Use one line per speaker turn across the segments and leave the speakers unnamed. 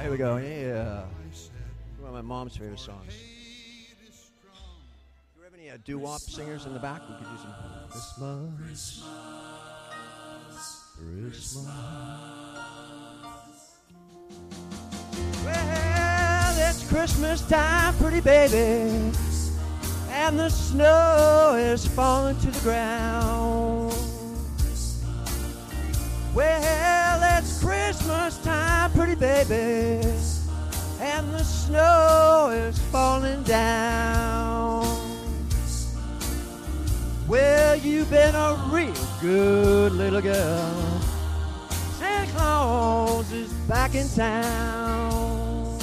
Here we go. Yeah. One of my mom's favorite songs. Do you have any doo-wop singers in the back? We could do some Christmas. Christmas. Well, it's Christmas time, pretty baby, and the snow is falling to the ground. Well, it's Christmas time, pretty baby, and the snow is falling down. Well, you've been a real good little girl. Santa Claus is back in town.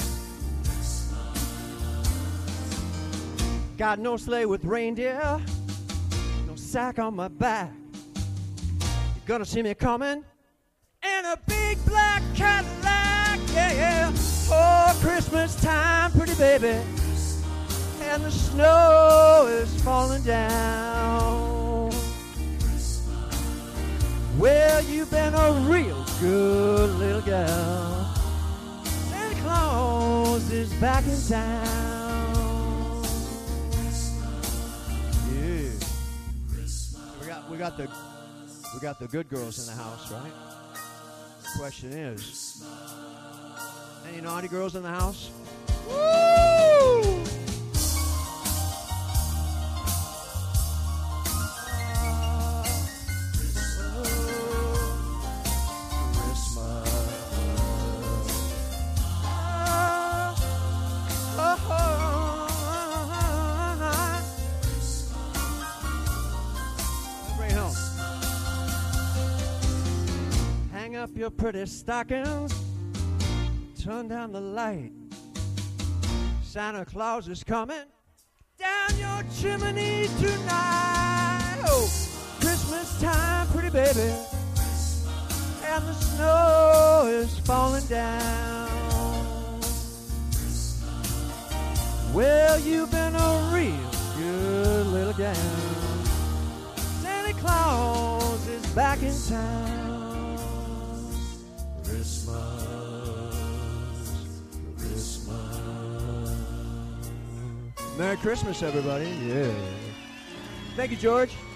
Got no sleigh with reindeer, no sack on my back. You're gonna see me coming in a big black Cadillac, yeah, yeah. Oh, Christmas time, pretty baby, and the snow is falling down. Well, you've been a real good little girl. Santa Claus is back in town. Yeah. We got the good girls in the house, right? The question is, any naughty girls in the house? Woo! Hang up your pretty stockings, turn down the light. Santa Claus is coming down your chimney tonight. Oh, Christmas time, pretty baby, and the snow is falling down. Well, you've been a real good little gal. Santa Claus is back in town. Merry Christmas, everybody. Yeah. Thank you, George.